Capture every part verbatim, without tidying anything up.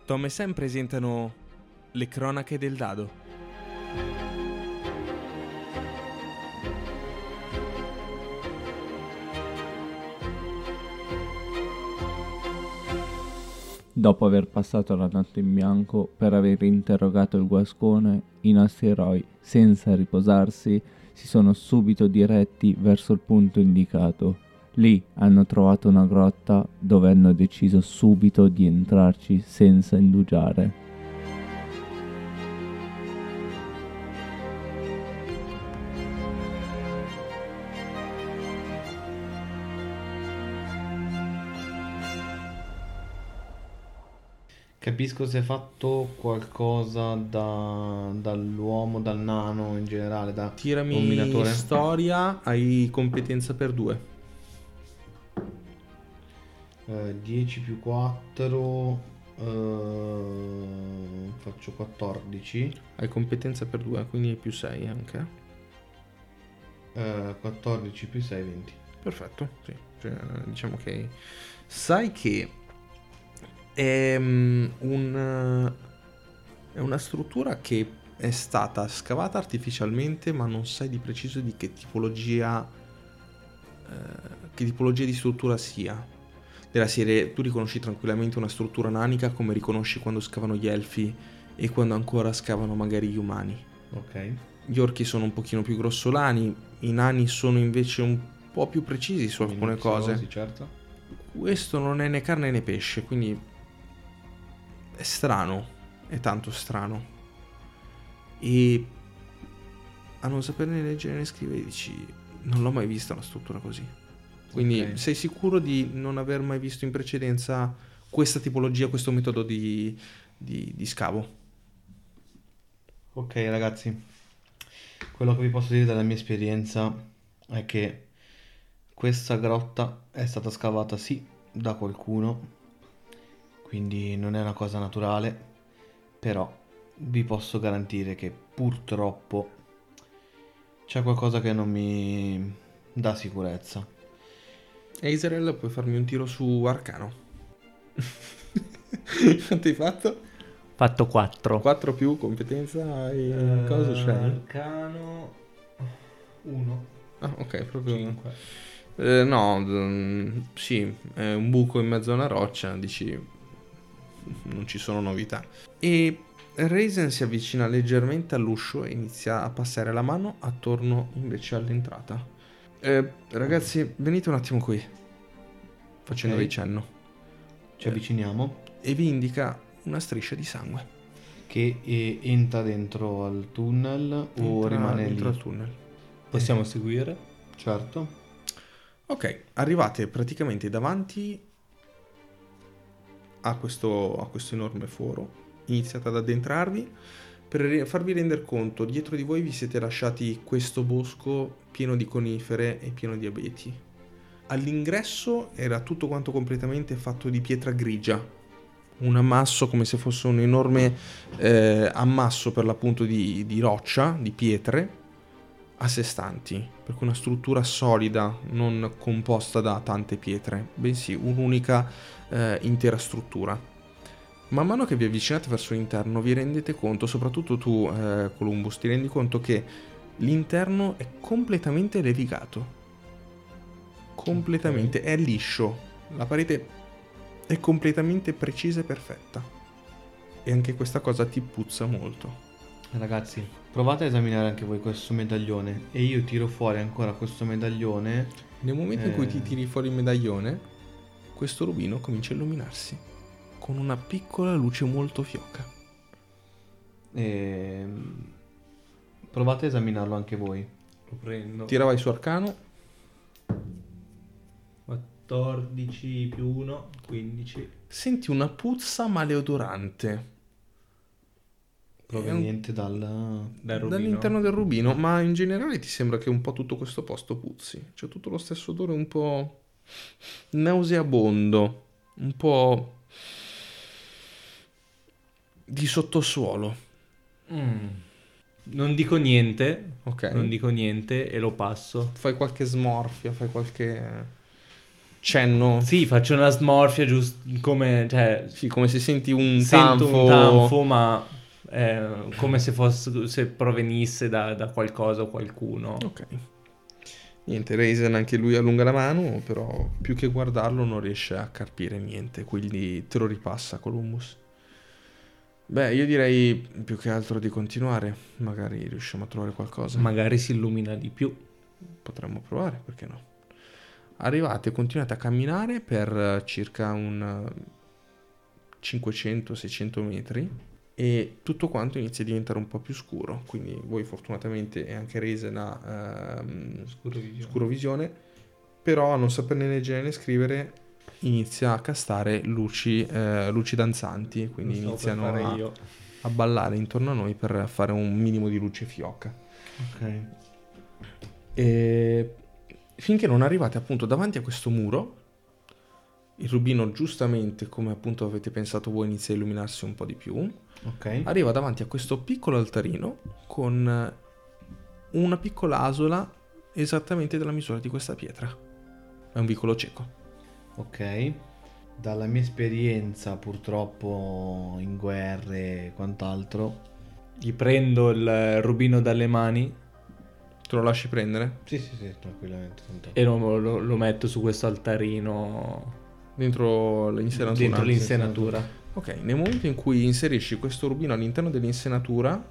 Tom e Sam presentano le cronache del dado. Dopo aver passato la notte in bianco per aver interrogato il guascone, i nostri eroi, senza riposarsi, si sono subito diretti verso il punto indicato. Lì hanno trovato una grotta dove hanno deciso subito di entrarci senza indugiare. Capisco se hai fatto qualcosa da, dall'uomo, dal nano in generale, da Tirami combinatore. storia, hai competenza per due. Eh, dieci più quattro, eh, faccio quattordici. Hai competenza per due, quindi più sei anche. Eh, quattordici più sei, venti. Perfetto, sì. Cioè, diciamo che sai che è, mm, un, è una struttura che è stata scavata artificialmente, ma non sai di preciso di che tipologia eh, che tipologia di struttura sia. Della serie, tu riconosci tranquillamente una struttura nanica come riconosci quando scavano gli elfi e quando ancora scavano magari gli umani. Ok. Gli orchi sono un pochino più grossolani, i nani sono invece un po' più precisi su alcune cose. Sì, certo. Questo non è né carne né pesce, quindi è strano, è tanto strano. E a non saperne leggere né scrivere dici, non l'ho mai vista una struttura così. Quindi Ok. sei sicuro di non aver mai visto in precedenza questa tipologia, questo metodo di, di, di scavo? Ok ragazzi, quello che vi posso dire dalla mia esperienza è che questa grotta è stata scavata sì da qualcuno, quindi non è una cosa naturale, però vi posso garantire che purtroppo c'è qualcosa che non mi dà sicurezza. E Israel, puoi farmi un tiro su Arcano? Quanto hai fatto? Fatto quattro. quattro più competenza e cosa c'hai? Arcano uno. Ah, ok, proprio... cinque. Eh, no, mm, sì, è un buco in mezzo a una roccia, dici, non ci sono novità. E Raisin si avvicina leggermente all'uscio e inizia a passare la mano attorno invece all'entrata. Eh, ragazzi, venite un attimo qui, facendovi Ok. cenno, Ci avviciniamo. e vi indica una striscia di sangue. Che eh, entra dentro al tunnel o Entra rimane dentro lì? al tunnel. Possiamo seguire? Certo. Ok, arrivate praticamente davanti a questo, a questo enorme foro, iniziate ad addentrarvi. Per re- farvi rendere conto, dietro di voi vi siete lasciati questo bosco pieno di conifere e pieno di abeti. All'ingresso era tutto quanto completamente fatto di pietra grigia, un ammasso come se fosse un enorme eh, ammasso per l'appunto di, di roccia, di pietre a sé stanti, per cui una struttura solida, non composta da tante pietre, bensì un'unica eh, intera struttura. Man mano che vi avvicinate verso l'interno vi rendete conto, soprattutto tu eh, Columbus, ti rendi conto che l'interno è completamente levigato, completamente, è liscio, la parete è completamente precisa e perfetta, e anche questa cosa ti puzza molto. Ragazzi, provate a esaminare anche voi questo medaglione e io tiro fuori ancora questo medaglione. Nel momento in cui Eh. ti tiri fuori il medaglione, questo rubino comincia a illuminarsi con una piccola luce molto fioca. E provate a esaminarlo anche voi. Lo prendo. Tira vai su Arcano. quattordici più uno, quindici. Senti una puzza maleodorante Proveniente dal... Dal rubino. dall'interno del rubino, ma in generale ti sembra che un po' tutto questo posto puzzi. C'è tutto lo stesso odore un po' nauseabondo, un po' di sottosuolo. Mm. Non dico niente. Ok. Non dico niente e lo passo. Fai qualche smorfia, fai qualche... cenno. Sì, faccio una smorfia giusto come, cioè, Sì, come se senti un sento tanfo. un tanfo, ma eh, come se fosse, se provenisse da, da qualcosa o qualcuno. Ok. Niente, Raisin anche lui allunga la mano, però più che guardarlo non riesce a capire niente, quindi te lo ripassa Columbus. Beh, io direi più che altro di continuare, magari riusciamo a trovare qualcosa. Magari si illumina di più. Potremmo provare, perché no? Arrivate, continuate a camminare per eh, circa un eh, cinquecento seicento metri e tutto quanto inizia a diventare un po' più scuro, quindi voi fortunatamente e anche Raisin ha ehm, Scurovisione. scurovisione, però a non saperne leggere né scrivere inizia a castare luci, eh, luci danzanti, quindi Lo stavo per iniziano fare a, io. a ballare intorno a noi per fare un minimo di luce fioca. Ok. E finché non arrivate appunto davanti a questo muro, il rubino giustamente, come appunto avete pensato voi, inizia a illuminarsi un po' di più. Ok. Arriva davanti a questo piccolo altarino con una piccola asola esattamente della misura di questa pietra. È un vicolo cieco. Ok. Dalla mia esperienza purtroppo in guerre e quant'altro. Gli prendo il rubino dalle mani Te lo lasci prendere? Sì, sì, sì, tranquillamente. tanto. e lo, lo- lo metto su questo altarino Dentro l'insenatura? dentro l'insenatura. Ok, nel momento in cui inserisci questo rubino all'interno dell'insenatura,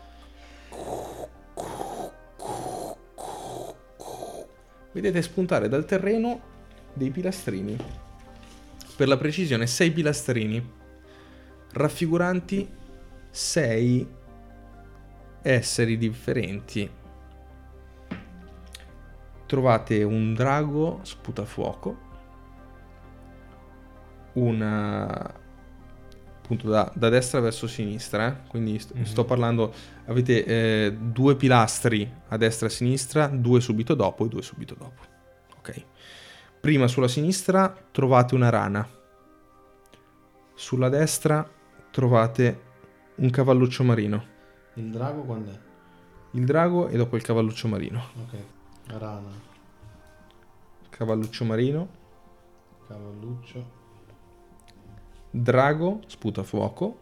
vedete spuntare dal terreno dei pilastrini. Per la precisione, sei pilastrini raffiguranti sei esseri differenti. Trovate un drago sputafuoco, una appunto da, da destra verso sinistra, eh? Quindi st- Mhm. sto parlando, avete eh, due pilastri a destra e a sinistra, due subito dopo e due subito dopo. Ok. Prima sulla sinistra trovate una rana, sulla destra trovate un cavalluccio marino. Il drago quando è? Il drago e dopo il cavalluccio marino. Ok. La rana. Cavalluccio marino, Cavalluccio. drago sputafuoco,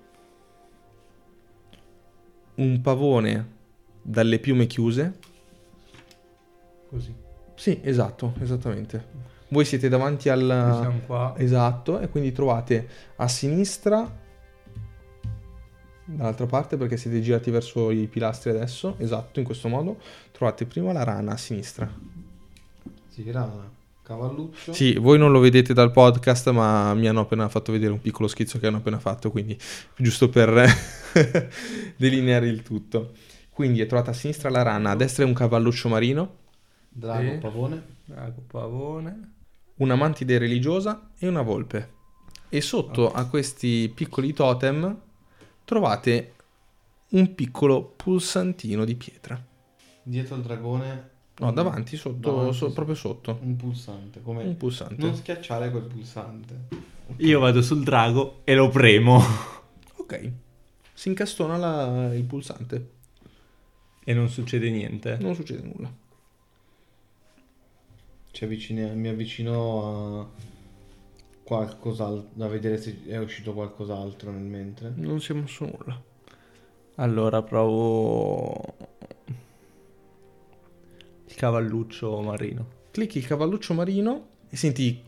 un pavone dalle piume chiuse. Così. Sì, esatto, esattamente. Voi siete davanti al... Siamo qua. Esatto, e quindi trovate a sinistra, dall'altra parte perché siete girati verso i pilastri adesso, esatto, in questo modo, trovate prima la rana a sinistra. Sì, rana. Cavalluccio. Sì, voi non lo vedete dal podcast, ma mi hanno appena fatto vedere un piccolo schizzo che hanno appena fatto, quindi giusto per delineare il tutto. Quindi è trovata a sinistra la rana, a destra è un cavalluccio marino, Drago, Sì. pavone. Drago, pavone. una mantide religiosa e una volpe. E sotto a questi piccoli totem trovate un piccolo pulsantino di pietra. Dietro il dragone. No, un- davanti, sotto, davanti, so- sì. proprio sotto. Un pulsante. Come Un pulsante. non schiacciare quel pulsante. Io vado sul drago e lo premo. Ok. Si incastona la- il pulsante. E non succede niente. Non succede nulla. Ci avvicina- mi avvicino a qualcos'altro. Da vedere se è uscito qualcos'altro nel mentre. Non si è mosso nulla. Allora provo il cavalluccio marino. Clicchi il cavalluccio marino e senti...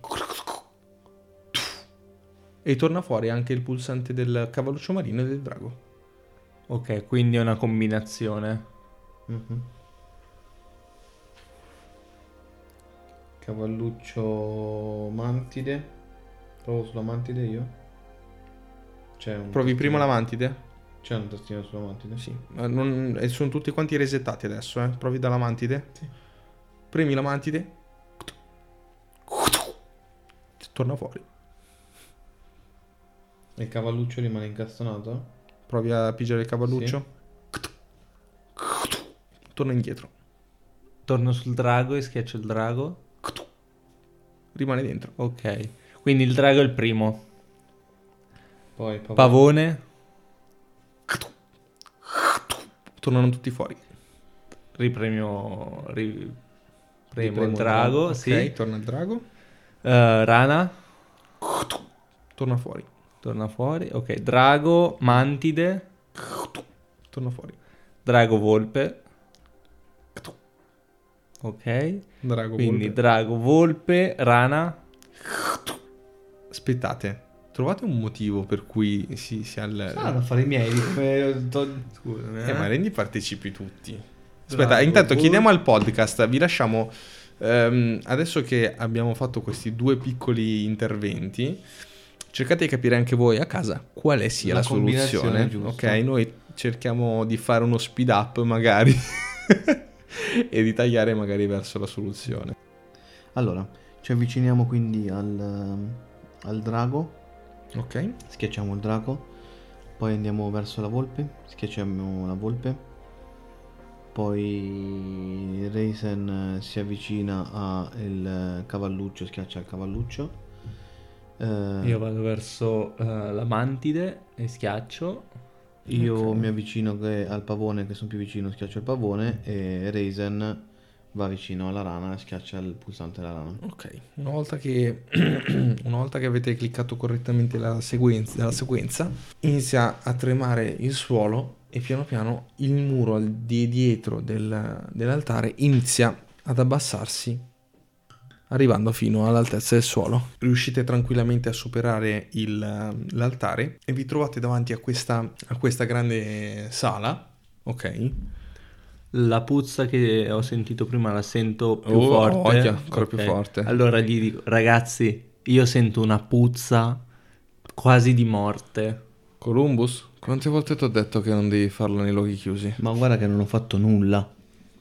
E torna fuori anche il pulsante del cavalluccio marino e del drago. Ok, quindi è una combinazione. Mhm. Cavalluccio mantide. Provo sulla mantide io. C'è un Provi prima la mantide? C'è un tastino sulla mantide? Sì. Ma non- e sono tutti quanti resettati adesso, eh. Provi dalla mantide? Sì. Premi la mantide. Torna fuori. E il cavalluccio rimane incastonato? Provi a pigiare il cavalluccio. Torna indietro. Torno sul drago e schiaccio il drago. Rimane dentro. Ok, quindi il drago è il primo. Poi pavone. Pavone, Tornano tutti fuori. ripremio, ri- premo Ripremo il il drago, Ok, sì. torna il drago. Eh, rana, Torna fuori. torna fuori. Ok, drago, mantide, Torna fuori. drago, volpe. Ok, Drago, quindi volpe. drago, volpe, rana. Aspettate, trovate un motivo per cui si, si al... Ah, da fare i miei. come to- Scusami, Eh, eh. ma rendi partecipi tutti. Aspetta, Drago, intanto vol- chiediamo al podcast, vi lasciamo, ehm, adesso che abbiamo fatto questi due piccoli interventi, cercate di capire anche voi a casa quale sia La la, combinazione soluzione. giusta. Ok, noi cerchiamo di fare uno speed up magari e di tagliare magari verso la soluzione. Allora, ci avviciniamo quindi al, al drago. Ok? Schiacciamo il drago. Poi andiamo verso la volpe. Schiacciamo la volpe. Poi Raisin eh, si avvicina al cavalluccio. Schiaccia il cavalluccio. Eh, Io vado verso eh, la mantide e schiaccio. io ok. mi avvicino che- al pavone, che sono più vicino, schiaccio il pavone. E Raisin va vicino alla rana e schiaccia il pulsante della rana. Ok, una volta che, una volta che avete cliccato correttamente la sequenza, la sequenza, inizia a tremare il suolo e piano piano il muro al di dietro del- dell'altare inizia ad abbassarsi, arrivando fino all'altezza del suolo. Riuscite tranquillamente a superare il- l'altare e vi trovate davanti a questa, a questa grande sala, ok? La puzza che ho sentito prima la sento più Oh, forte. voglia, ancora più Ok. forte. Allora gli dico, ragazzi, io sento una puzza quasi di morte. Columbus, quante volte ti ho detto che non devi farlo nei luoghi chiusi? Ma guarda che non ho fatto nulla.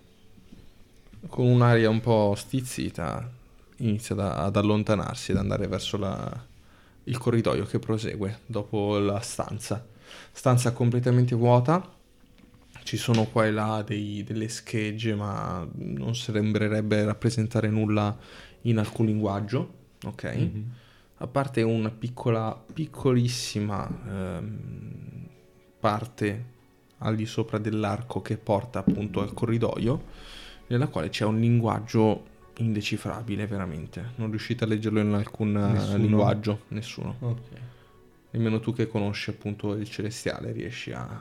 Con un'aria un po' stizzita inizia da- ad allontanarsi, ad andare verso la- il corridoio che prosegue dopo la stanza. Stanza completamente vuota, ci sono qua e là dei- delle schegge, ma non sembrerebbe rappresentare nulla in alcun linguaggio, ok? A parte una piccola, piccolissima ehm, parte al di sopra dell'arco che porta appunto al corridoio, nella quale c'è un linguaggio indecifrabile veramente. Non riuscite a leggerlo in alcun eh, Nessuno? linguaggio, nessuno. Ok. Nemmeno tu che conosci appunto il celestiale riesci a,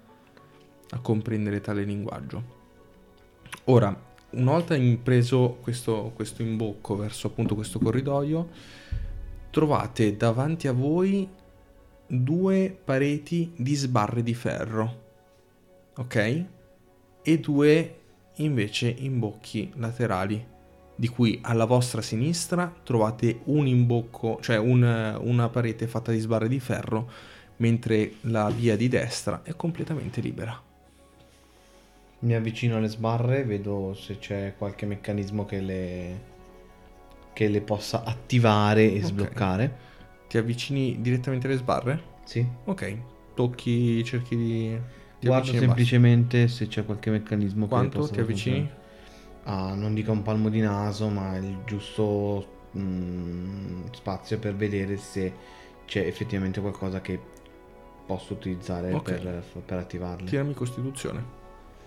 a comprendere tale linguaggio. Ora, una volta impreso questo, questo imbocco verso appunto questo corridoio, trovate davanti a voi due pareti di sbarre di ferro, ok? E due invece imbocchi laterali, di cui alla vostra sinistra trovate un imbocco, cioè un- una parete fatta di sbarre di ferro, mentre la via di destra è completamente libera. Mi avvicino alle sbarre, vedo se c'è qualche meccanismo che le, che le possa attivare e Ok. sbloccare. Ti avvicini direttamente alle sbarre? Sì. Ok, tocchi, cerchi di... ti Guardo avvicini e semplicemente se c'è qualche meccanismo basta. che Quanto possa ti avvicini? funzionare. Ah, non dico un palmo di naso, ma il giusto mm, spazio per vedere se c'è effettivamente qualcosa che posso utilizzare Ok. per, per attivarli. Tirami Costituzione.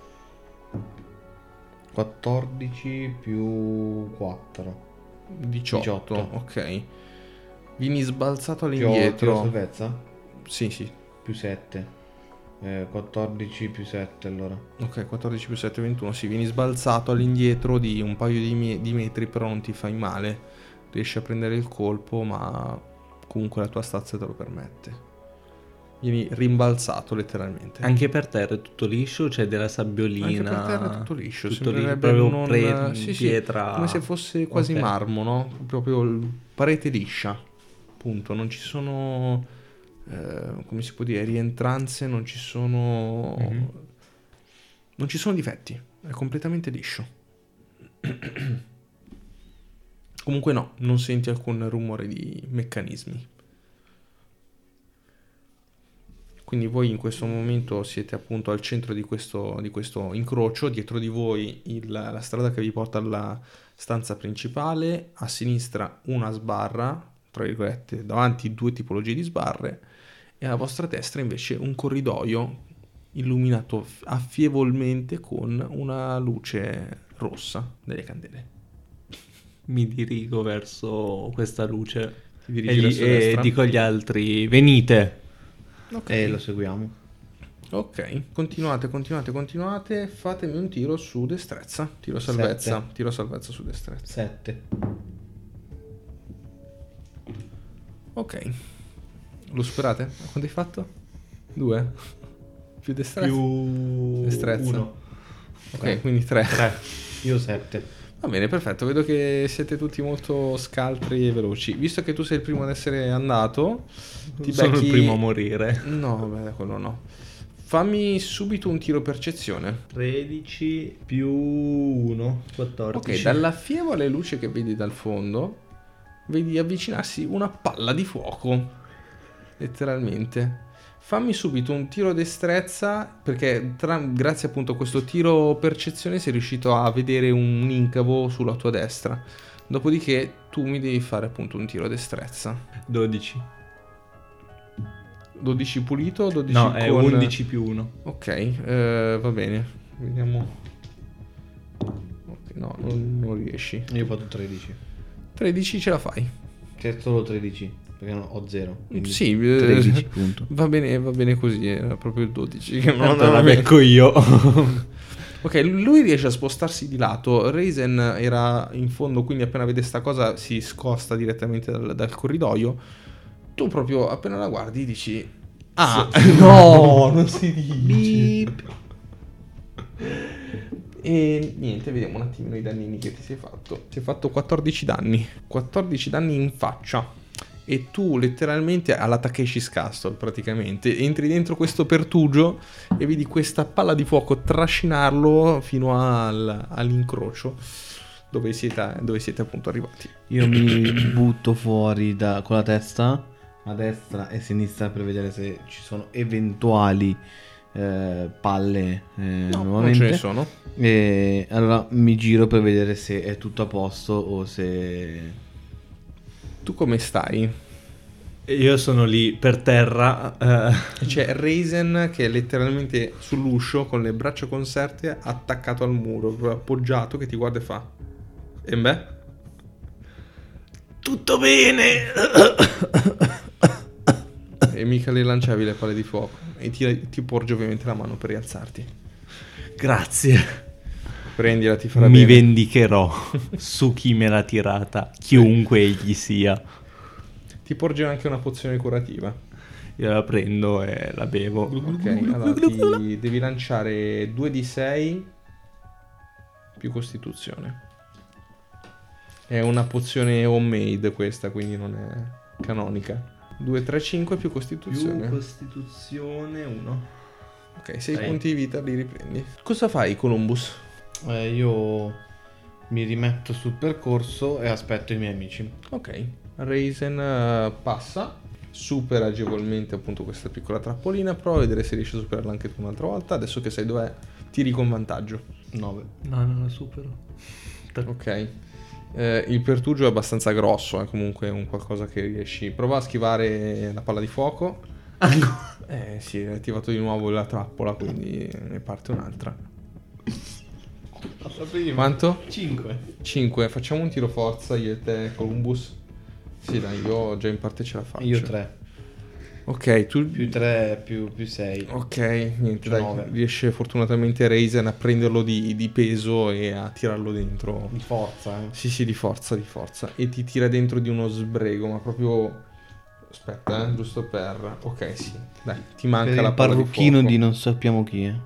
quattordici più quattro. diciotto, diciotto. ok. Vieni sbalzato Tiro all'indietro. salvezza? Sì, sì. Più sette. Eh, quattordici più sette allora. Ok, quattordici più sette, ventuno. Sì, vieni sbalzato all'indietro di un paio di, me- di metri, però non ti fai male. Riesci a prendere il colpo, ma comunque la tua stazza te lo permette. Vieni rimbalzato letteralmente. Anche per terra è tutto liscio, c'è della sabbiolina. Anche per terra è tutto liscio, tutto sembrerebbe proprio non... pre- sì, sì, pietra. come se fosse quasi Ok. marmo, no? Proprio il- parete liscia, appunto, non ci sono, eh, come si può dire, rientranze, non ci sono... Mhm. non ci sono difetti, è completamente liscio. Comunque no, non senti alcun rumore di meccanismi. Quindi voi in questo momento siete appunto al centro di questo, di questo incrocio, dietro di voi il- la strada che vi porta alla stanza principale, a sinistra una sbarra, tra virgolette, davanti due tipologie di sbarre, e alla vostra destra invece un corridoio illuminato f- affievolmente con una luce rossa delle candele. mi dirigo verso questa luce Ti e, dirigi gli- verso e destra. dico agli altri, venite. Ok. E lo seguiamo. Ok, continuate, continuate, continuate. Fatemi un tiro su destrezza. Tiro salvezza. Sette. Tiro salvezza su destrezza. Sette. Ok. Lo superate? Quanto hai fatto? Due? Più destrezza? Più Destrezza. uno. Ok, quindi tre. Tre. Io sette. Va bene, perfetto. Vedo che siete tutti molto scaltri e veloci. Visto che tu sei il primo ad essere andato, ti Sono becchi... il primo a morire. No, vabbè, quello no. Fammi subito un tiro percezione. tredici più uno, quattordici. Ok, dalla fievole luce che vedi dal fondo, vedi avvicinarsi una palla di fuoco. Letteralmente. Fammi subito un tiro destrezza, perché tra- grazie appunto a questo tiro percezione sei riuscito a vedere un incavo sulla tua destra. Dopodiché tu mi devi fare appunto un tiro destrezza. dodici. dodici pulito o dodici No, è con... undici più uno. Ok, eh, va bene. Vediamo. Ok, no, non, non riesci. Io ho fatto tredici. tredici ce la fai. Che è solo tredici. Perché no, ho zero. quindi Sì, eh, tredici punto. Va bene, va bene così, era proprio il dodici che non Tanto andava la bene. becco io. Ok, lui riesce a spostarsi di lato. Raisin era in fondo, quindi appena vede sta cosa si scosta direttamente dal, dal corridoio. Tu proprio appena la guardi dici: ah, no, non si dice. E niente, vediamo un attimino i dannini che ti sei fatto. Ti hai fatto quattordici danni. quattordici danni in faccia. E tu letteralmente alla Takeshi's Castle praticamente entri dentro questo pertugio e vedi questa palla di fuoco trascinarlo fino al- all'incrocio dove siete, dove siete appunto arrivati. Io mi butto fuori da, con la testa a destra e a sinistra per vedere se ci sono eventuali eh, palle eh, No, non nuovamente. ce ne sono. E allora mi giro per vedere se è tutto a posto o se... Tu come stai? Io sono lì per terra. eh, E c'è Raisin che è letteralmente sull'uscio con le braccia conserte attaccato al muro, proprio appoggiato, che ti guarda e fa: e beh? Tutto bene. E mica le lanciavi le palle di fuoco. E ti, ti porge ovviamente la mano per rialzarti. Grazie. Prendila, ti farà Mi bene. vendicherò su chi me l'ha tirata, chiunque egli sia. Ti porge anche una pozione curativa. Io la prendo e la bevo. Ok, allora ti devi lanciare due di sei più costituzione. È una pozione homemade questa, quindi non è canonica. due, tre, cinque più costituzione. Costituzione uno. Ok, sei Sei. punti di vita li riprendi. Cosa fai, Columbus? Eh, io mi rimetto sul percorso e aspetto i miei amici. Ok, Raisin eh, passa, supera agevolmente appunto questa piccola trappolina, prova a vedere se riesci a superarla anche tu un'altra volta. Adesso che sai dov'è, tiri con vantaggio. nove. No, non la supero. Ok. Eh, il pertugio è abbastanza grosso, è comunque un qualcosa che riesci. Prova a schivare la palla di fuoco. Eh sì, hai attivato di nuovo la trappola, quindi ne parte un'altra. Quanto? cinque. cinque. Facciamo un tiro forza io e te, Columbus. Sì, dai, io già in parte ce la faccio. Io tre. Ok, tu Più tre più, più sei. Ok, niente, Più dai, nove. riesce fortunatamente Raisin a prenderlo di, di peso e a tirarlo dentro. Di forza, eh. Sì, sì, di forza, di forza. E ti tira dentro di uno sbrego, ma proprio... Aspetta, eh, giusto per... Ok, sì, dai, ti manca Per la il palla di parrucchino fuoco. di non sappiamo chi è.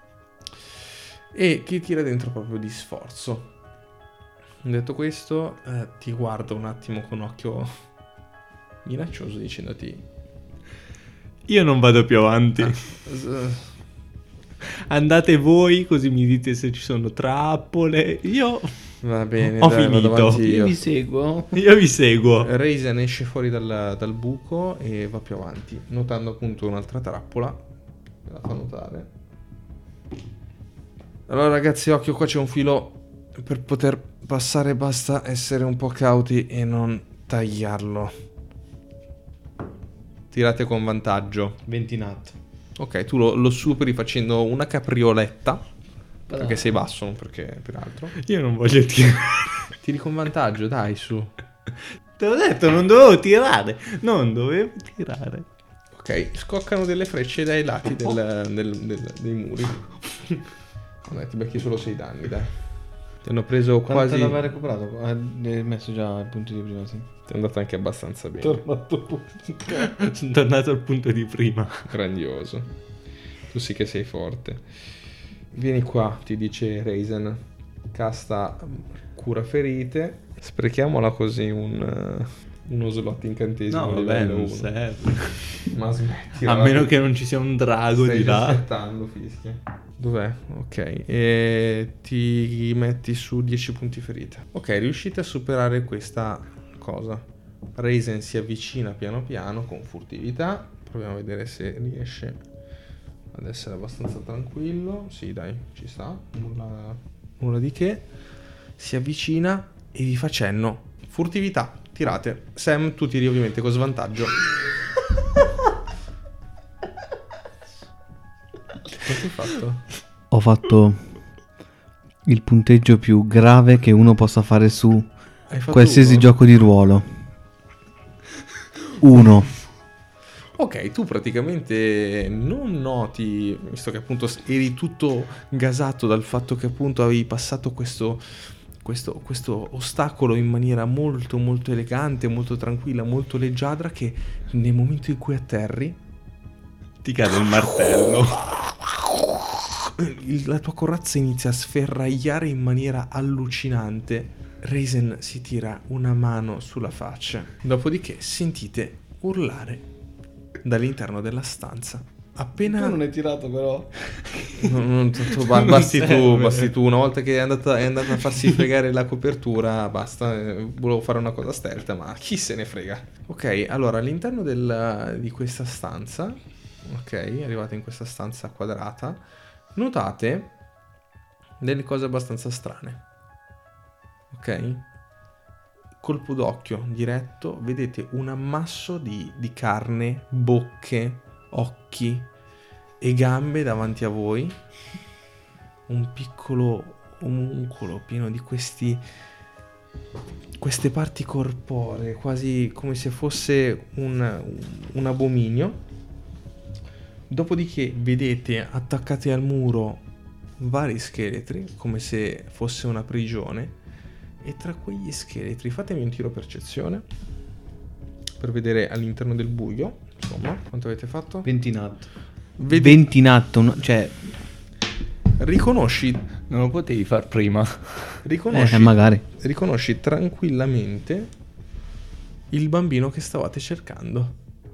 E ti tira dentro proprio di sforzo. Detto questo, eh, ti guardo un attimo con occhio minaccioso dicendoti... Io non vado più avanti. "Ah, s- Andate voi, così mi dite se ci sono trappole. Io, Va bene, Ho dai, vado finito. avanti Io io. vi seguo. io vi seguo. Raisin esce fuori dal, dal buco e va più avanti, notando appunto un'altra trappola. Me la fa notare. Allora ragazzi, occhio, qua c'è un filo. Per poter passare basta essere un po' cauti e non tagliarlo. Tirate con vantaggio. venti nat. Ok, tu lo, lo superi facendo una caprioletta Perché sei basso, non perché per altro. Io non voglio tirare. Tiri con vantaggio, dai, su. Te l'ho detto, non dovevo tirare. Non dovevo tirare. Ok, scoccano delle frecce dai lati del, del- del- dei muri. Vabbè, ti becchi solo sei danni, dai. Ti hanno preso Quanto quasi... l'aveva recuperato? Ha messo già i punti di prima, sì. Ti è andato anche abbastanza bene. Tornato. Sono tornato al punto di prima. Grandioso. Tu sì che sei forte. Vieni qua, ti dice Raisin. Casta cura ferite. Sprechiamola così un, eh, uno slot incantesimo No, vabbè, livello non uno. serve. Ma smetti. A meno che non ci sia un drago Stai di già là. aspettando, fischia. Dov'è? Ok. E ti metti su dieci punti ferita. Ok, riuscite a superare questa cosa. Raisin si avvicina piano piano con furtività. Proviamo a vedere se riesce ad essere abbastanza tranquillo. Sì, dai, ci sta. Nulla, nulla di che. Si avvicina e vi fa cenno. Furtività, tirate. Sam, tu tiri ovviamente con svantaggio. Cosa hai fatto? Ho fatto il punteggio più grave che uno possa fare su Hai fatto qualsiasi uno? gioco di ruolo. Uno. Ok, tu praticamente non noti, visto che appunto eri tutto gasato dal fatto che appunto avevi passato questo, questo, questo ostacolo in maniera molto molto elegante, molto tranquilla, molto leggiadra, che nel momento in cui atterri Ti cade il martello. il- la tua corazza inizia a sferragliare in maniera allucinante. Raisin si tira una mano sulla faccia, dopodiché sentite urlare dall'interno della stanza. Appena Tu non hai tirato però. Non- non- tu- ba- Non basti tu, serve. basti tu. Una volta che è andata, è andata a farsi fregare la copertura, basta. eh, Volevo fare una cosa stealth, ma chi se ne frega. Ok, allora all'interno del- di questa stanza, ok, arrivate in questa stanza quadrata, notate delle cose abbastanza strane. Ok? Colpo d'occhio diretto, vedete un ammasso di, di carne, bocche, occhi e gambe davanti a voi. Un piccolo omuncolo pieno di questi queste parti corporee, quasi come se fosse un, un abominio. Dopodiché vedete attaccati al muro vari scheletri, come se fosse una prigione. E tra quegli scheletri, fatemi un tiro percezione per vedere all'interno del buio. Insomma, quanto avete fatto? venti nat. Vedi- venti nat, un- cioè riconosci, Non lo potevi far prima. riconosci, eh, magari. riconosci tranquillamente il bambino che stavate cercando.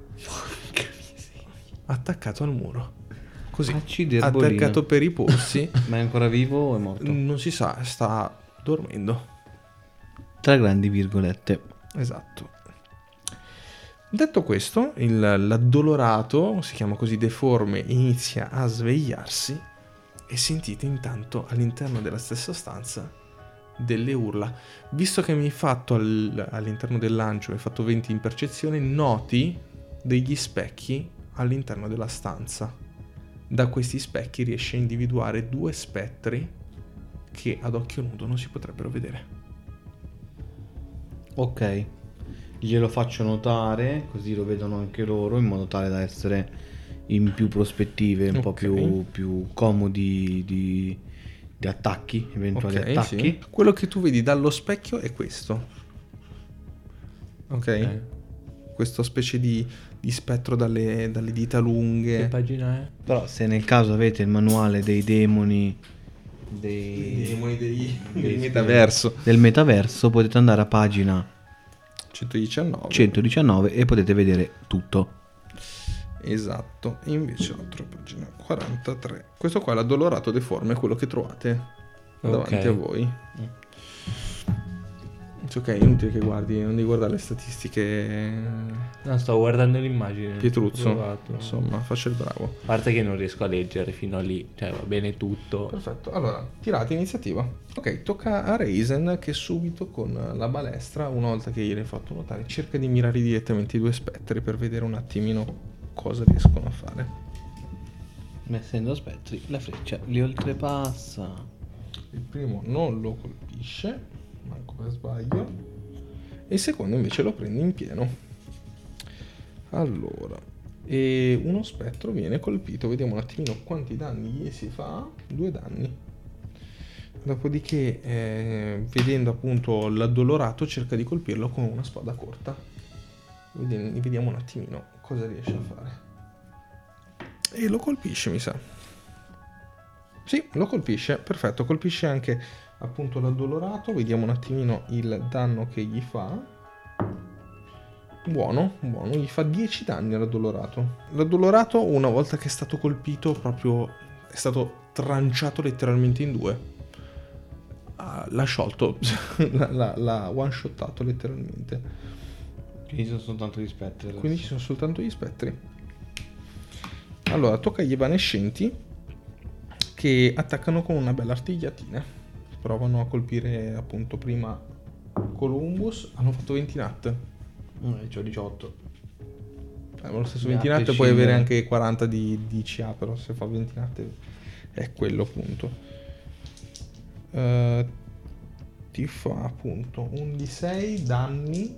Attaccato al muro. Così, Acciderbolino. attaccato per i polsi. Ma è ancora vivo o è morto? Non si sa, sta dormendo. Tra grandi virgolette. Esatto. Detto questo, il, l'addolorato, si chiama così deforme, inizia a svegliarsi e sentite intanto all'interno della stessa stanza delle urla. Visto che mi hai fatto al- all'interno del lancio, mi hai fatto venti in percezione, noti degli specchi all'interno della stanza. Da questi specchi riesci a individuare due spettri che ad occhio nudo non si potrebbero vedere. Ok. Glielo faccio notare, così lo vedono anche loro, in modo tale da essere in più prospettive, un po' Ok. più, più comodi di, di attacchi, eventuali Ok, attacchi. sì. Quello che tu vedi dallo specchio è questo. Ok? Questo specie di, di spettro dalle, dalle dita Che lunghe. pagina è? Però se nel caso avete il manuale dei demoni I dei, demoni dei- dei- del metaverso. del metaverso, potete andare a pagina centodiciannove. centodiciannove e potete vedere tutto. Esatto. E invece l'altra pagina quarantatré. Questo qua è l'addolorato deforme, quello che trovate davanti Ok. a voi. Ok, è inutile che guardi, non devi guardare le statistiche. No, sto guardando l'immagine. Pietruzzo. Ho provato. Insomma, faccia il bravo. A parte che non riesco a leggere fino a lì. Cioè, va bene tutto. Perfetto, allora tirate iniziativa. Ok, tocca a Raisin che subito con la balestra, una volta che gliel'hai fatto notare, cerca di mirare direttamente i due spettri per vedere un attimino cosa riescono a fare. Essendo spettri, la freccia li oltrepassa. Il primo non lo colpisce, manco per sbaglio, e il secondo invece lo prende in pieno. Allora, e uno spettro viene colpito, vediamo un attimino quanti danni gli si fa. Due danni. Dopodiché, eh, vedendo appunto l'addolorato, cerca di colpirlo con una spada corta. Vediamo, vediamo un attimino cosa riesce a fare. E lo colpisce, mi sa. Sì, lo colpisce, perfetto, colpisce anche appunto l'addolorato. Vediamo un attimino il danno che gli fa. Buono, buono, gli fa dieci danni all'addolorato. L'addolorato, una volta che è stato colpito, proprio è stato tranciato letteralmente in due. Ah, l'ha sciolto, l'ha, l'ha one-shottato letteralmente. Quindi sono soltanto gli spettri adesso. Quindi ci sono soltanto gli spettri. Allora, tocca agli evanescenti, che attaccano con una bella artigliatina. Provano a colpire appunto prima Columbus. Hanno fatto venti nat. Eh, c'ho diciotto. Eh, ma lo stesso Gli venti altri nat puoi scendono. avere anche quaranta di, di C A, però se fa venti nat è quello appunto. Eh, ti fa appunto un D sei danni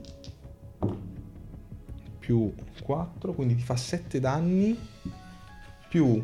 più quattro, quindi ti fa sette danni più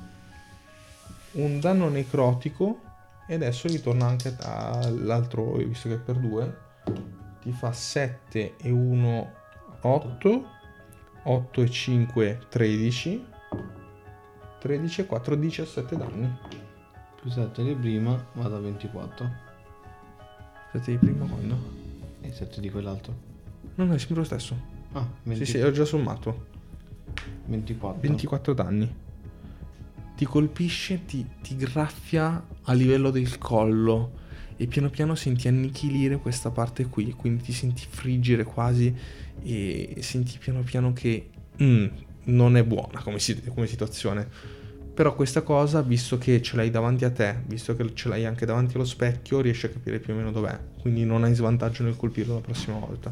un danno necrotico, e adesso ritorna anche all'altro, visto che è per due, ti fa sette e uno otto, otto e cinque tredici, tredici e quattro diciassette danni. Più sette di prima, vado a ventiquattro. sette di prima quando? E sette di quell'altro. No, no, è sempre lo stesso. Ah, venti, Sì, sì, ho già sommato. ventiquattro. ventiquattro danni. Ti colpisce, ti, ti graffia a livello del collo e piano piano senti annichilire questa parte qui, quindi ti senti friggere quasi e senti piano piano che mm, non è buona come, si- come situazione. Però questa cosa, visto che ce l'hai davanti a te, visto che ce l'hai anche davanti allo specchio, riesci a capire più o meno dov'è, quindi non hai svantaggio nel colpirlo la prossima volta.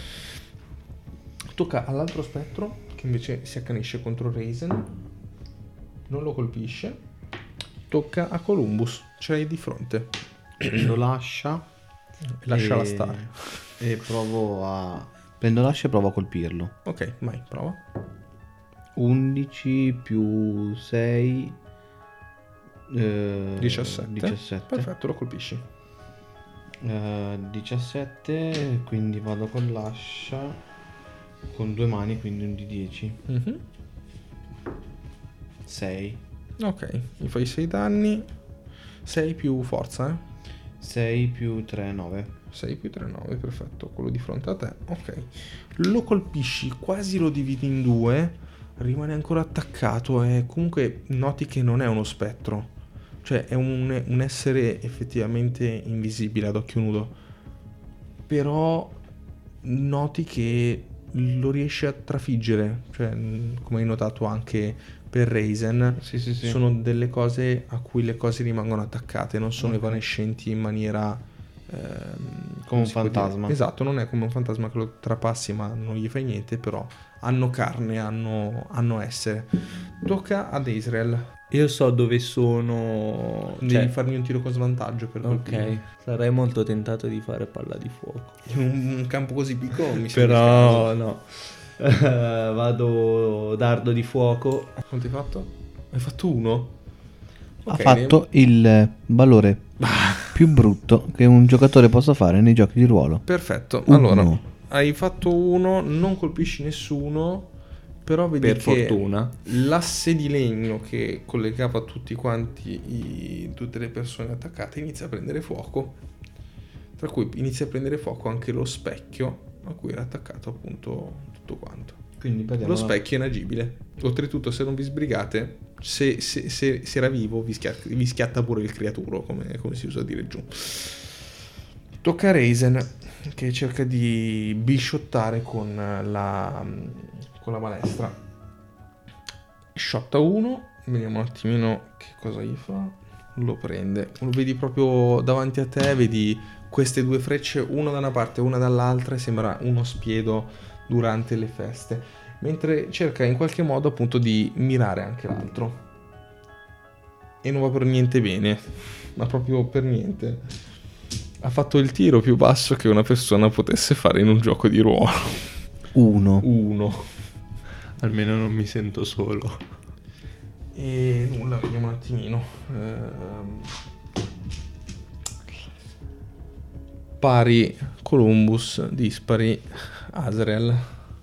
Tocca all'altro spettro, che invece si accanisce contro Raisin. Non lo colpisce. Tocca a Columbus, ce l'hai di fronte. Prendo l'ascia. Lasciala e- stare. E provo a... Prendo l'ascia e provo a colpirlo. Ok, vai, prova. undici più sei... eh, diciassette. diciassette. Perfetto, lo colpisci. Eh, diciassette, quindi vado con l'ascia con due mani, quindi un di dieci. Mhm. sei. Ok, gli fai sei danni. sei più forza, eh? sei più tre, nove. sei più tre, nove, perfetto. Quello di fronte a te, ok. Lo colpisci, quasi lo dividi in due. Rimane ancora attaccato e comunque noti che non è uno spettro. Cioè è un, un essere effettivamente invisibile ad occhio nudo. Però noti che lo riesce a trafiggere. Cioè, come hai notato anche per Raisin, Sì, sì, sì. sono delle cose a cui le cose rimangono attaccate, non sono Ok. evanescenti in maniera ehm, Come un si può dire? fantasma. Esatto, non è come un fantasma che lo trapassi ma non gli fai niente, però hanno carne, hanno, hanno essere. Tocca ad Israel. Io so dove sono. Devi Cioè, farmi un tiro con svantaggio per colpire. ok, sarei molto tentato di fare palla di fuoco. In un, un campo così piccolo mi sembra Però scarso. no. Eh, vado dardo di fuoco. Quanto hai fatto? Hai fatto uno? Ha Ok, fatto il valore più brutto che un giocatore possa fare nei giochi di ruolo. perfetto. Uno. Allora, hai fatto uno, non colpisci nessuno, però vedi Per che fortuna. l'asse di legno che collegava tutti quanti i- tutte le persone attaccate inizia a prendere fuoco, tra cui inizia a prendere fuoco anche lo specchio a cui era attaccato appunto tutto quanto. Quindi perdiamo Lo specchio è inagibile. Oltretutto, se non vi sbrigate, se, se- se- se era vivo vi schiatta, vi schiatta pure il creaturo, come, come si usa a dire giù. Tocca a Raisin, che cerca di bisciottare con la, con la balestra. Shotta uno, vediamo un attimino che cosa gli fa. Lo prende, lo vedi proprio davanti a te, vedi queste due frecce, una da una parte e una dall'altra, e sembra uno spiedo durante le feste, mentre cerca in qualche modo appunto di mirare anche l'altro. e non va per niente bene, ma proprio per niente. Ha fatto il tiro più basso che una persona potesse fare in un gioco di ruolo. Uno. Uno. Almeno non mi sento solo. E nulla, vediamo un attimino. Ehm, pari Columbus, dispari Azrael.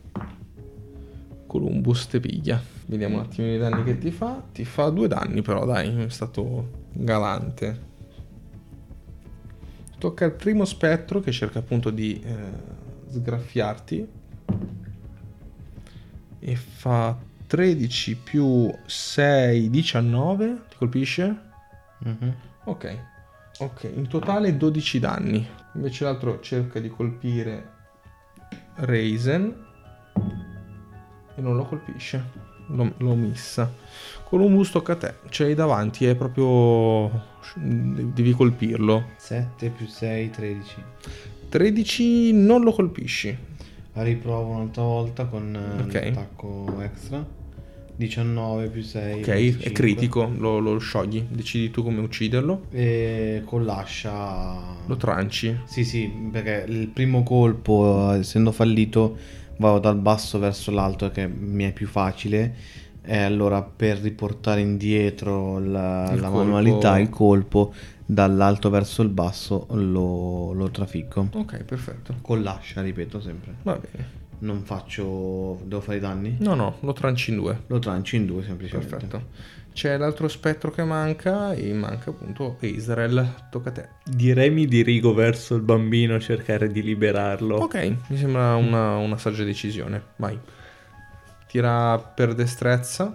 Columbus te piglia. Vediamo un attimo i danni che ti fa. Ti fa due danni però, dai, è stato galante. Tocca al primo spettro che cerca appunto di eh, sgraffiarti. E fa tredici più sei, diciannove. Ti colpisce? Mhm. Ok. Ok, in totale dodici danni. Invece l'altro cerca di colpire Raisin e non lo colpisce. Lo, lo missa. Columbus tocca a te. C'hai davanti, è proprio... devi colpirlo. sette più sei, tredici. tredici non lo colpisci. Riprovo un'altra volta con eh, Ok. l'attacco extra. diciannove più sei. Ok, venticinque. è critico, lo, lo sciogli. Decidi tu come ucciderlo. E con l'ascia. Lo tranci. Sì, sì, perché il primo colpo, essendo fallito, vado dal basso verso l'alto, che mi è più facile. E allora per riportare indietro la, Il la colpo. manualità, il colpo, dall'alto verso il basso lo, lo trafiggo. Ok, perfetto. Con l'ascia, ripeto sempre. Va bene. Non faccio... devo fare i danni? No, no, lo tranci in due. Lo trancio in due semplicemente. Perfetto. C'è l'altro spettro che manca e manca appunto Israel. Tocca a te. Direi mi dirigo verso il bambino a cercare di liberarlo. Ok, mi sembra una, una saggia decisione. Vai. Tira per destrezza.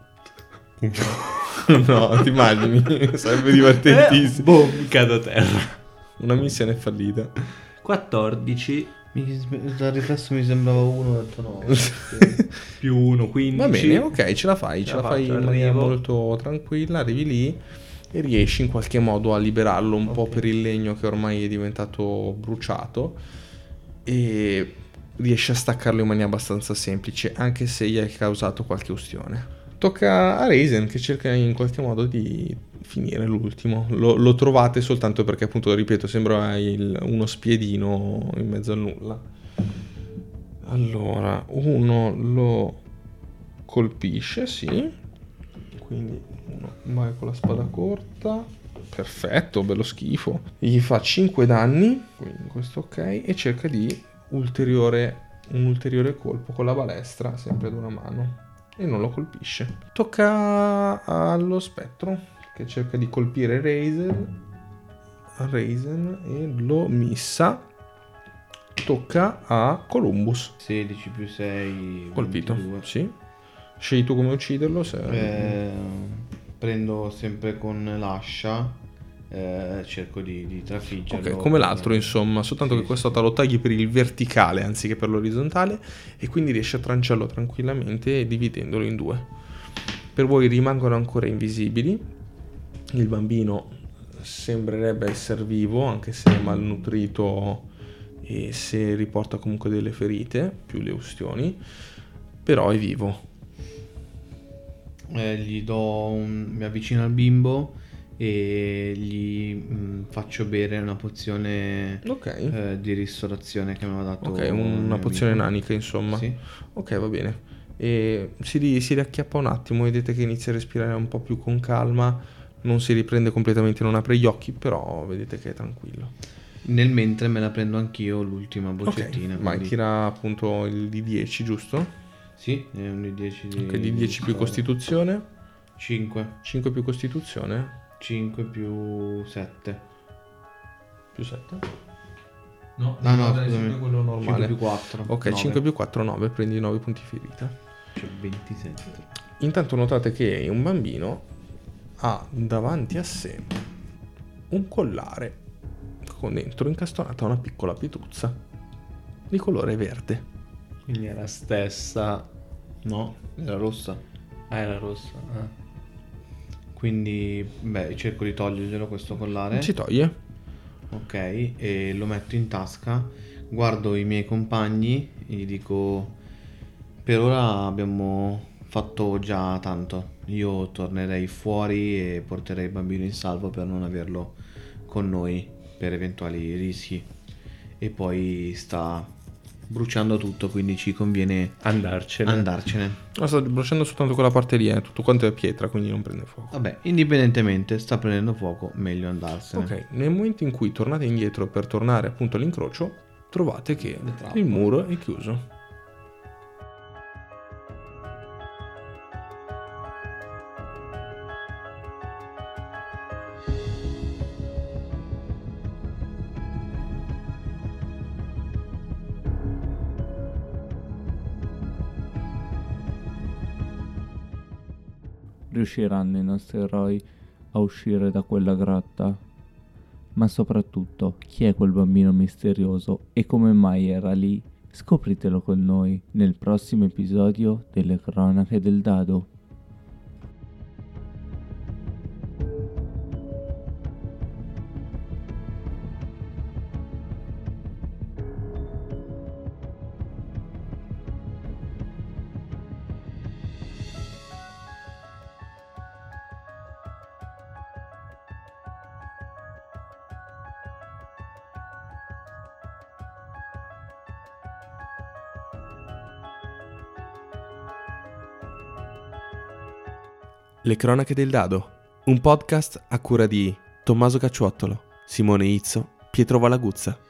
No, ti immagini? Sarebbe divertentissimo. Eh, boom, cado a terra. Una missione fallita. quattordici Mi, dal riflesso mi sembrava uno, ho detto no. più uno, quindici. Va bene, ok, ce la fai. Ce Ce la la fai in faccio, maniera arrivo. molto tranquilla. Arrivi lì e riesci in qualche modo a liberarlo un po' Ok. per il legno che ormai è diventato bruciato. E riesci a staccarlo in maniera abbastanza semplice, anche se gli hai causato qualche ustione. Tocca a Raisin che cerca in qualche modo di finire l'ultimo. Lo, lo trovate soltanto perché, appunto, ripeto, sembra il- uno spiedino in mezzo al nulla. Allora, uno lo colpisce, sì. Quindi uno vai con la spada corta. Perfetto, bello schifo. Gli fa cinque danni, quindi questo ok, e cerca di ulteriore, un ulteriore colpo con la balestra, sempre ad una mano. E non lo colpisce. Tocca allo spettro che cerca di colpire Raisin, Raisin e lo missa. Tocca a Columbus. sedici più sei, Colpito, ventidue. sì. Scegli tu come ucciderlo. Se... Eh, prendo sempre con l'ascia, eh, cerco di, di trafiggerlo. Ok, come l'altro insomma, soltanto Sì, che questa volta lo tagli per il verticale anziché per l'orizzontale e quindi riesci a tranciarlo tranquillamente dividendolo in due. Per voi rimangono ancora invisibili. Il bambino sembrerebbe essere vivo, anche se è malnutrito e se riporta comunque delle ferite, più le ustioni, però è vivo. Eh, gli do un... mi avvicino al bimbo e gli mh, faccio bere una pozione Ok, eh, di ristorazione che mi aveva dato ok, il una mio pozione amico. nanica insomma. Sì. Ok, va bene. E si, ri- si riacchiappa un attimo, vedete che inizia a respirare un po' più con calma, non si riprende completamente, non apre gli occhi, però vedete che è tranquillo. Nel mentre me la prendo anch'io l'ultima Ok, boccettina. vai, quindi- tira appunto il D dieci, giusto? Sì, è un D dieci di... Ok, D dieci più di- costituzione, cinque. cinque più costituzione, cinque più sette. più sette. No, no, no, scusami. quello cinque normale. più quattro. Ok, cinque più quattro, nove, prendi nove punti ferita. Cioè ventisette. Intanto notate che un bambino ha davanti a sé un collare con dentro incastonata una piccola pituzza di colore verde. Quindi è la stessa. No, era rossa. Ah, era rossa. Ah. Quindi, beh, cerco di toglierglielo questo collare. Si toglie. Ok, e lo metto in tasca. Guardo i miei compagni e gli dico: per ora abbiamo fatto già tanto. io tornerei fuori e porterei il bambino in salvo per non averlo con noi per eventuali rischi. E poi sta bruciando tutto, quindi ci conviene Andarcene. andarcene. No, sta bruciando soltanto quella parte lì, eh. Tutto quanto è pietra, quindi non prende fuoco. Vabbè, indipendentemente, sta prendendo fuoco, meglio andarsene. Ok, nel momento in cui tornate indietro per tornare appunto all'incrocio, trovate che Le trappole. il muro è chiuso. Riusciranno i nostri eroi a uscire da quella grotta? Ma soprattutto, chi è quel bambino misterioso e come mai era lì? Scopritelo con noi nel prossimo episodio delle Cronache del Dado. Le Cronache del Dado, un podcast a cura di Tommaso Cacciuottolo, Simone Izzo, Pietro Valaguzza.